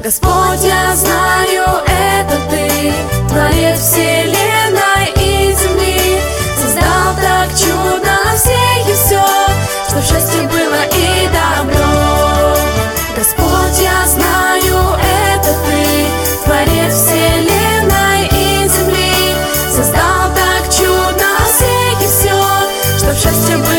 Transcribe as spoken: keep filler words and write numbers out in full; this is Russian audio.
Господь, я знаю, это Ты, Творец вселенной и земли, создал так чудо все и все, чтоб счастье было и добро. Господь, я знаю, это Ты, Творец вселенной и земли, создал так чудо все и все, чтоб счастье было